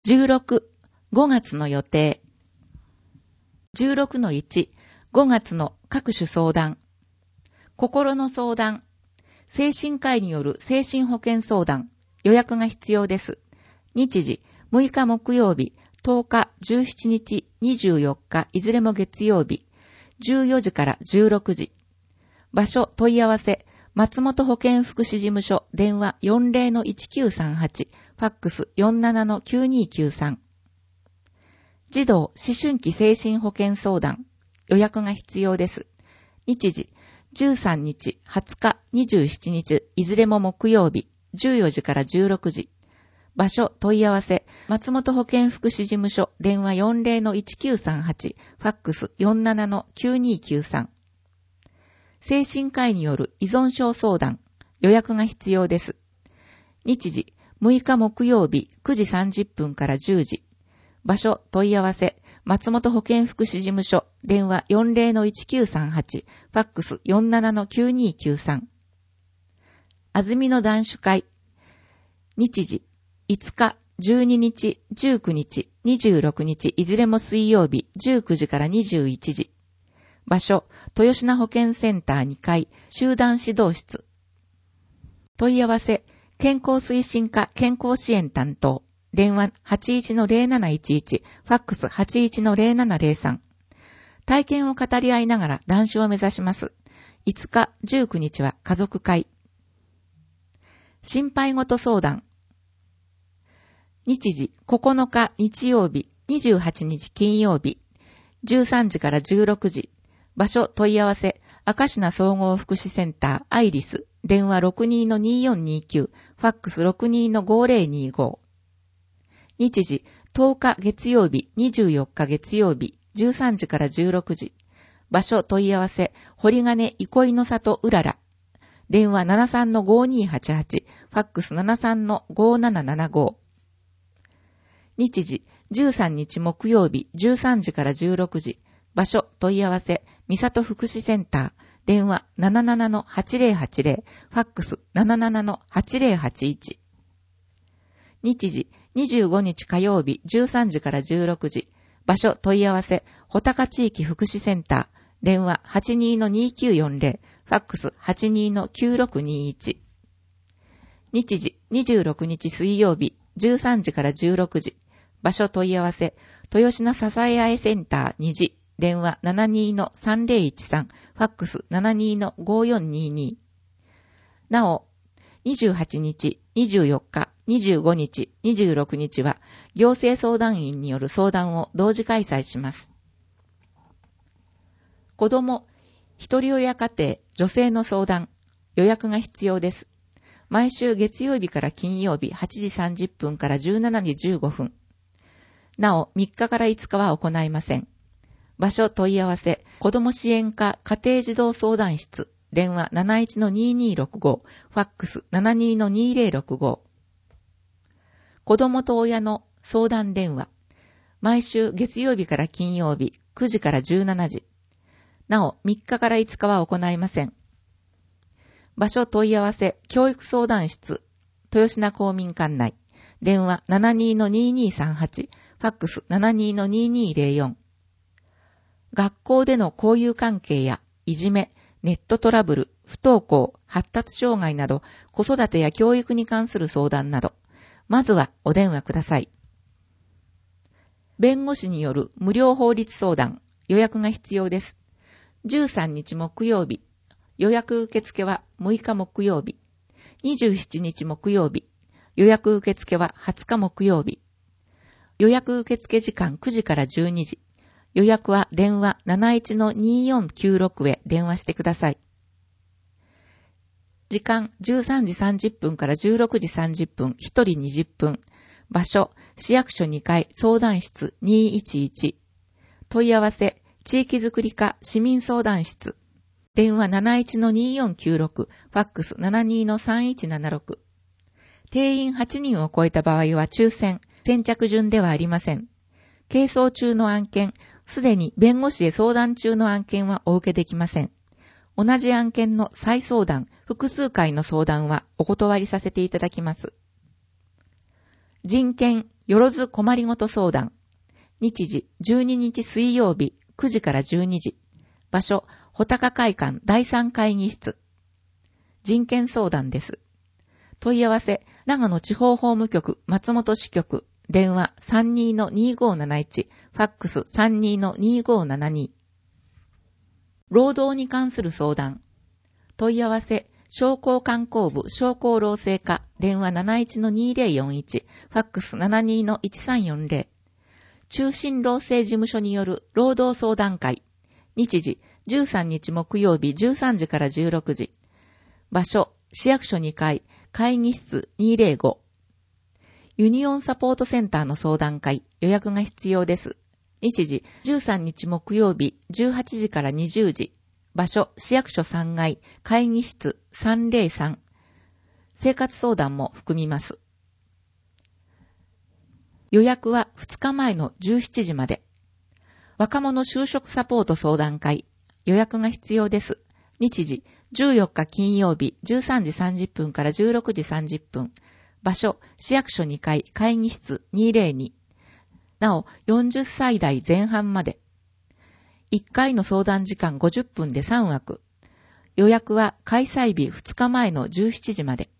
16、5月の予定。16-1、5月の各種相談。心の相談。精神科医による精神保健相談。予約が必要です。日時、6日木曜日、10日、17日、24日、いずれも月曜日。14時から16時。場所、問い合わせ。松本保健福祉事務所、電話 40-1938、ファックス 47-9293。児童、思春期精神保健相談。予約が必要です。日時、13日、20日、27日、いずれも木曜日、14時から16時。場所、問い合わせ、松本保健福祉事務所、電話 40-1938、ファックス 47-9293。精神科医による依存症相談。予約が必要です。日時、6日木曜日、9時30分から10時。場所、問い合わせ、松本保健福祉事務所、電話 40-1938、ファックス 47-9293。あずみの男子会。日時、5日、12日、19日、26日、いずれも水曜日、19時から21時。場所、豊品保健センター2階、集団指導室。問い合わせ、健康推進課健康支援担当。電話 81-0711、ファックス 81-0703。体験を語り合いながら談笑を目指します。5日、19日は家族会。心配事相談。日時、9日日曜日、28日金曜日、13時から16時。場所、問い合わせ、明石名総合福祉センター、アイリス、電話 62-2429、ファックス 62-5025。日時、10日月曜日、24日月曜日、13時から16時。場所、問い合わせ、堀金憩いの里うらら。電話 73-5288、ファックス 73-5775。日時、13日木曜日、13時から16時。場所、問い合わせ、三里福祉センター、電話 77-8080、ファックス 77-8081。日時、25日火曜日、13時から16時。場所、問い合わせ、穂高地域福祉センター、電話 82-2940、ファックス 82-9621。日時、26日水曜日、13時から16時。場所、問い合わせ、豊品支え合いセンター2時。電話 72-3013、ファックス 72-5422。なお、28日、24日、25日、26日は、行政相談員による相談を同時開催します。子供、一人親家庭、女性の相談、予約が必要です。毎週月曜日から金曜日8時30分から17時15分。なお、3日から5日は行いません。場所問い合わせ、子ども支援課家庭児童相談室、電話 71-2265、ファックス 72-2065。子どもと親の相談電話、毎週月曜日から金曜日、9時から17時。なお、3日から5日は行いません。場所問い合わせ、教育相談室、豊品公民館内、電話 72-2238、ファックス 72-2204。学校での交友関係やいじめ、ネットトラブル、不登校、発達障害など子育てや教育に関する相談など、まずはお電話ください。弁護士による無料法律相談、予約が必要です。13日木曜日、予約受付は6日木曜日、27日木曜日、予約受付は20日木曜日。予約受付時間9時から12時。予約は電話 71-2496 へ電話してください。時間13時30分から16時30分、1人20分。場所、市役所2階相談室211。問い合わせ、地域づくり課市民相談室。電話 71-2496、ファックス 72-3176。定員8人を超えた場合は抽選、先着順ではありません。係争中の案件、すでに弁護士へ相談中の案件はお受けできません。同じ案件の再相談、複数回の相談はお断りさせていただきます。人権、 よろず困りごと相談。日時12日水曜日9時から12時。場所、穂高会館第3会議室。人権相談です。問い合わせ、長野地方法務局松本支局。電話 32-2571、ファックス 32-2572。労働に関する相談。問い合わせ、商工観光部商工労政課、電話 71-2041、ファックス 72-1340。中心労政事務所による労働相談会。日時、13日木曜日13時から16時。場所、市役所2階、会議室205。ユニオンサポートセンターの相談会、予約が必要です。日時、13日木曜日、18時から20時。場所、市役所3階、会議室303。生活相談も含みます。予約は2日前の17時まで。若者就職サポート相談会、予約が必要です。日時、14日金曜日、13時30分から16時30分。場所、市役所2階、会議室202。なお、40歳代前半まで。1回の相談時間50分で3枠。予約は開催日2日前の17時まで。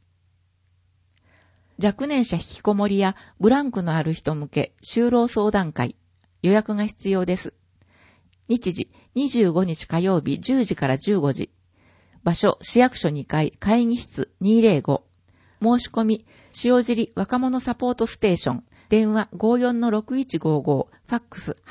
若年者引きこもりやブランクのある人向け就労相談会。予約が必要です。日時、25日火曜日10時から15時。場所、市役所2階、会議室205。申し込み、塩尻若者サポートステーション、電話 54-6155、ファックス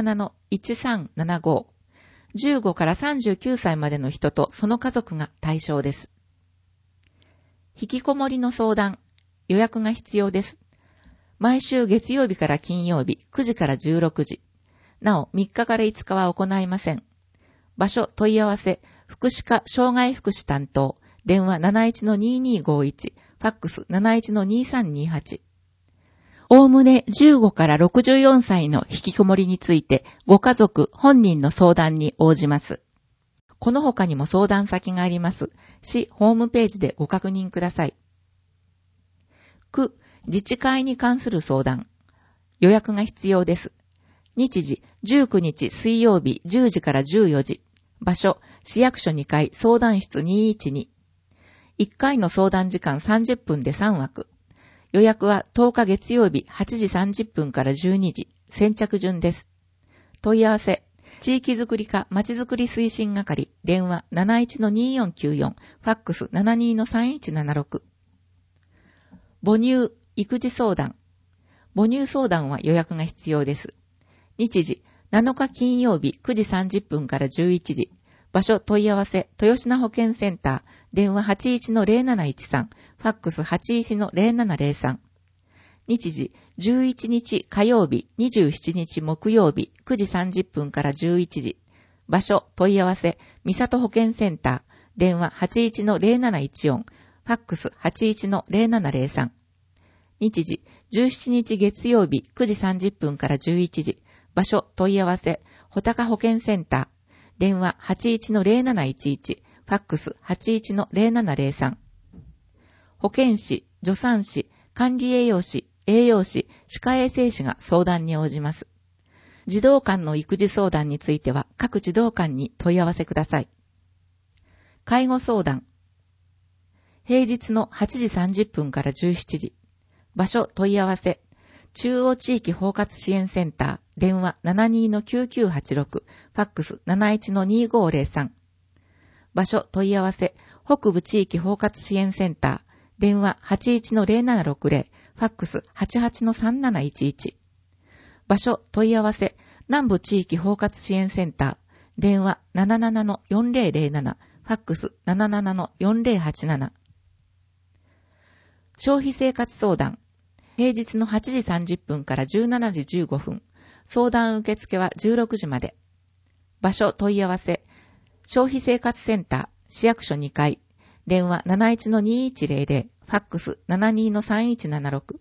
87-1375。15から39歳までの人とその家族が対象です。引きこもりの相談、予約が必要です。毎週月曜日から金曜日9時から16時。なお、3日から5日は行いません。場所、問い合わせ、福祉課障害福祉担当、電話 71-2251、ファックス 71-2328。おおむね15から64歳の引きこもりについて、ご家族本人の相談に応じます。この他にも相談先があります。市ホームページでご確認ください。区自治会に関する相談。予約が必要です。日時、19日水曜日10時から14時。場所、市役所2階相談室212。1回の相談時間30分で3枠。予約は10日月曜日8時30分から12時。先着順です。問い合わせ。地域づくり課まちづくり推進係。電話 71-2494。ファックス 72-3176。母乳、育児相談。母乳相談は予約が必要です。日時、7日金曜日9時30分から11時。場所問い合わせ、豊品保健センター、電話 81-0713、ファックス 81-0703。日時、11日火曜日、27日木曜日、9時30分から11時。場所問い合わせ、三里保健センター、電話 81-0714、ファックス 81-0703。日時、17日月曜日、9時30分から11時。場所問い合わせ、穂高保健センター、電話 81-0711、ファックス 81-0703。保健師、助産師、管理栄養士、栄養士、歯科衛生士が相談に応じます。児童館の育児相談については各児童館に問い合わせください。介護相談。平日の8時30分から17時。場所問い合わせ。中央地域包括支援センター、電話 72-9986、ファックス 71-2503。場所問い合わせ、北部地域包括支援センター、電話 81-0760、ファックス 88-3711。場所問い合わせ、南部地域包括支援センター、電話 77-4007、ファックス 77-4087。消費生活相談。平日の8時30分から17時15分。相談受付は16時まで。場所問い合わせ。消費生活センター、市役所2階。電話 71-2100、ファックス 72-3176。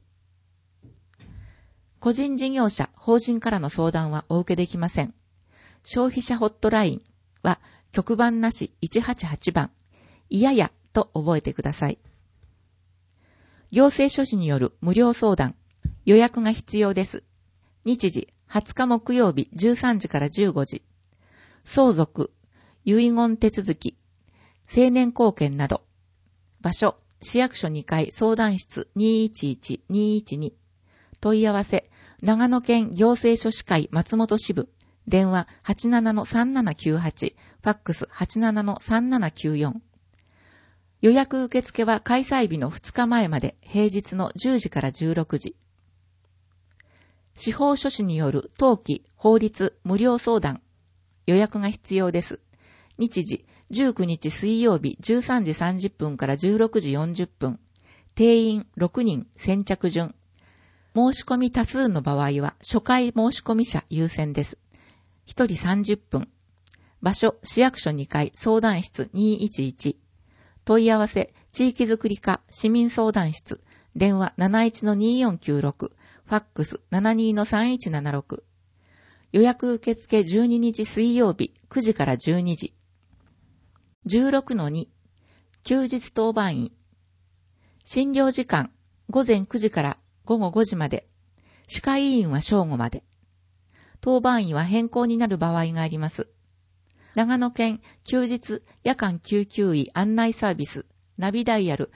個人事業者、法人からの相談はお受けできません。消費者ホットラインは局番なし188番。いややと覚えてください。行政書士による無料相談。 予約が必要です。日時、20日木曜日13時から15時。相続、遺言手続き、成年後見など。場所、市役所2階相談室 211-212。問い合わせ、長野県行政書士会松本支部。電話 87-3798、ファックス 87-3794。予約受付は開催日の2日前まで、平日の10時から16時。司法書士による登記、法律、無料相談。予約が必要です。日時、19日水曜日13時30分から16時40分。定員6人先着順。申し込み多数の場合は初回申し込み者優先です。1人30分。場所、市役所2階相談室211。問い合わせ、地域づくり課市民相談室。電話 71-2496。ファックス 72-3176。予約受付12日水曜日9時から12時。16-2 休日当番員。診療時間午前9時から午後5時まで。歯科医院は正午まで。当番員は変更になる場合があります。長野県休日夜間救急医案内サービスナビダイヤル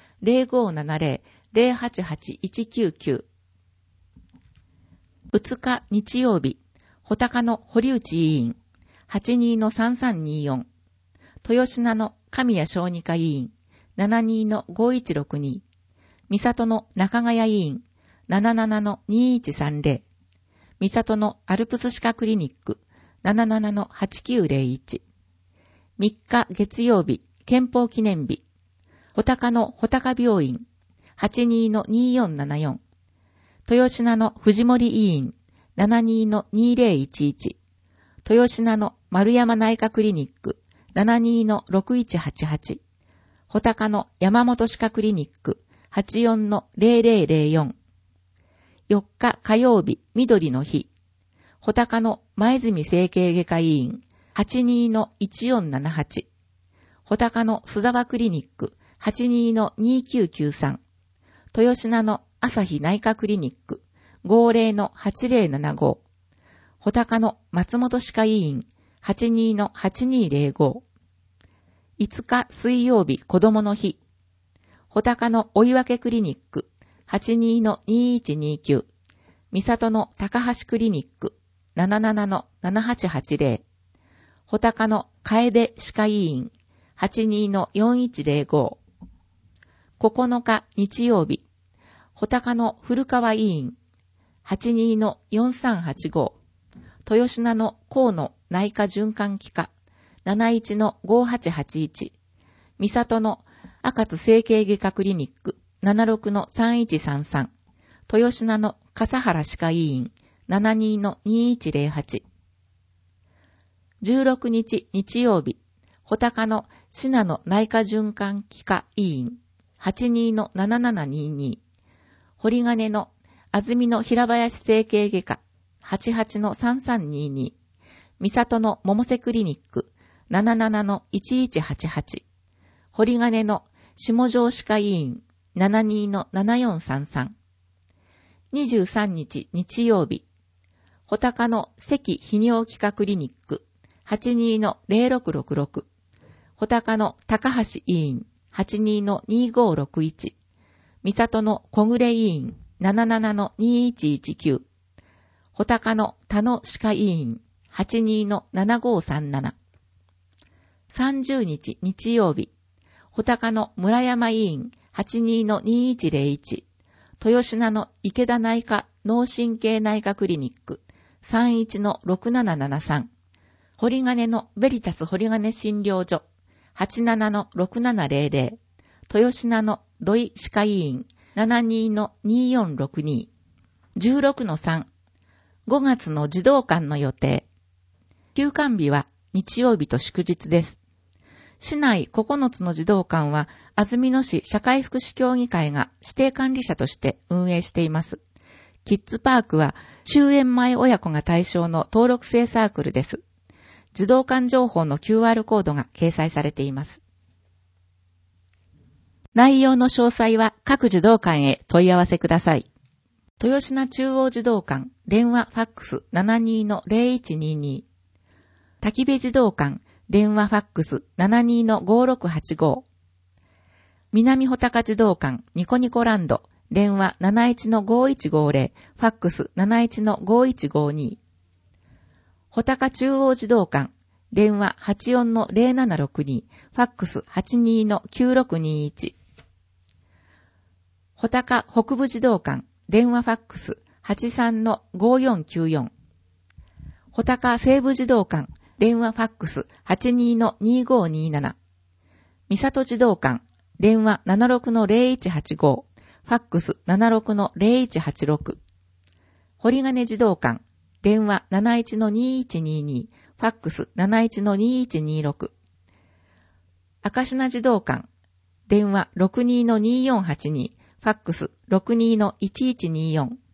0570-088-199。2日日曜日、穂高の堀内医院 82-3324。豊品の神谷小児科医院 72-5162。三郷の中ヶ谷医院 77-2130。三郷のアルプス歯科クリニック 77-8901。3日月曜日、憲法記念日。穂高の穂高病院 82-2474。豊品の藤森医院 72-2011。豊品の丸山内科クリニック 72-6188。穂高の山本歯科クリニック 84-0004。4日火曜日、緑の日。穂高の前住整形外科医院 82-1478。穂高の須沢クリニック 82-2993。豊品の朝日内科クリニック 50-8075。穂高の松本歯科医院 82-8205。5日水曜日子供の日。穂高の追分クリニック 82-2129。三郷の高橋クリニック 77-7880。穂高の楓歯科医院 82-4105。9日日曜日。穂高の古川医院 82-4385。豊品の河野内科循環器科 71-5881。三郷の赤津整形外科クリニック 76-3133。豊品の笠原歯科医院 72-2108。16日日曜日、穂高の信濃内科循環器科医院 82-7722。堀金の安曇野平林整形外科 88-3322。三郷の百瀬クリニック 77-1188。堀金の下城歯科医院 72-7433。23日日曜日、穂高の関泌尿器科クリニック 82-0666。穂高の高橋医院 82-2561。三郷の小暮医院 77-2119。穂高の田野歯科医院 82-7537。30日日曜日、穂高の村山医院 82-2101。豊品の池田内科脳神経内科クリニック 31-6773。堀金のベリタス堀金診療所 87-6700。豊品の土井歯科医院 72-2462。16-3。5月の児童館の予定。休館日は日曜日と祝日です。市内9つの児童館は、安曇野市社会福祉協議会が指定管理者として運営しています。キッズパークは、終園前親子が対象の登録制サークルです。児童館情報の QR コードが掲載されています。内容の詳細は各児童館へ問い合わせください。 豊品中央児童館、電話ファックス 72-0122。滝部児童館、電話ファックス 72-5685。南穂高児童館、ニコニコランド、電話 71-5150、ファックス 71-5152。穂高中央児童館、電話 84-0762、ファックス 82-9621。穂高北部児童館、電話ファックス 83-5494。穂高西部児童館、電話ファックス 82-2527。三里児童館、電話 76-0185、ファックス 76-0186。堀金児童館、電話 71-2122、ファックス 71-2126。赤品児童館、電話 62-2482、ファックス 62-1124。